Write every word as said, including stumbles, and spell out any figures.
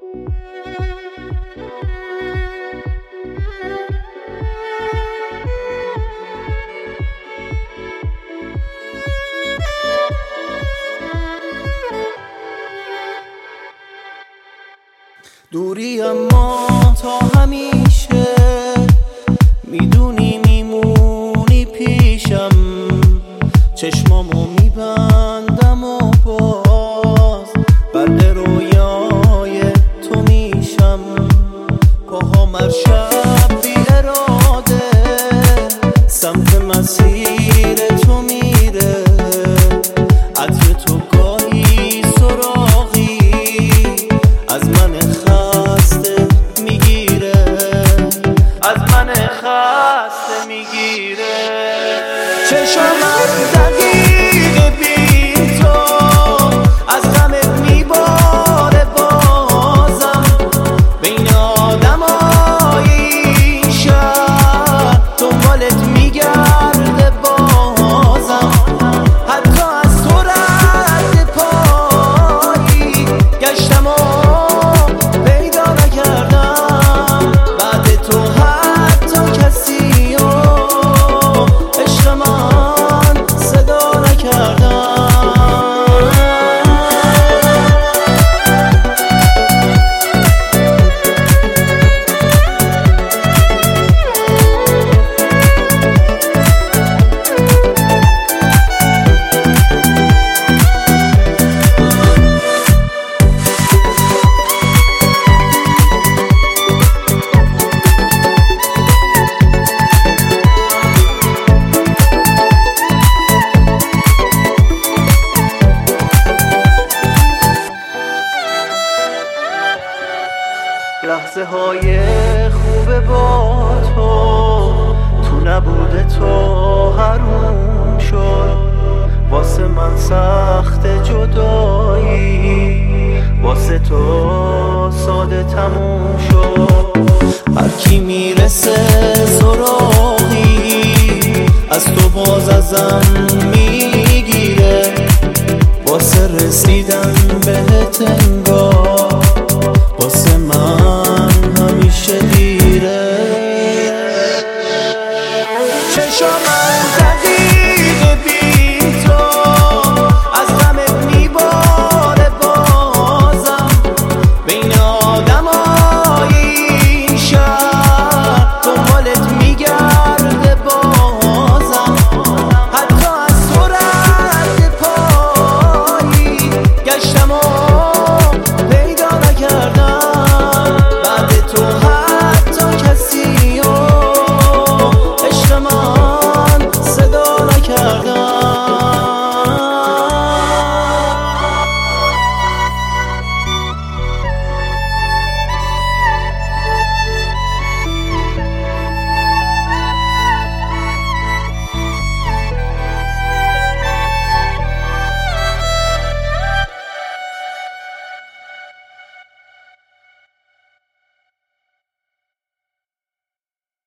دوری اما تا همیشه میدونی میمونی پیشم، چشمامو میبندم و باز برق رویای تو میشم. پاهام هر شب بی اراده سمت مسیر تو میره، عطر تو گاهی سراغی از من خسته میگیره، از من خسته میگیره. چشم از دقیقه بی تو از غمت میباره، بازم بین آدم های این شهر دنبالت میگرده، بازم حتی از تو رد پایی گشتم و پیدا نکردم، بعد تو حتی کسی و عشق من صدا نکردم. لحظه های خوب با تو تو نبوده تو حروم شد، واسه من سخت جدایی، واسه تو ساده تموم شد. هر کی میرسه سراغی از تو باز ازم میگیره، واسه رسیدن بهت انگار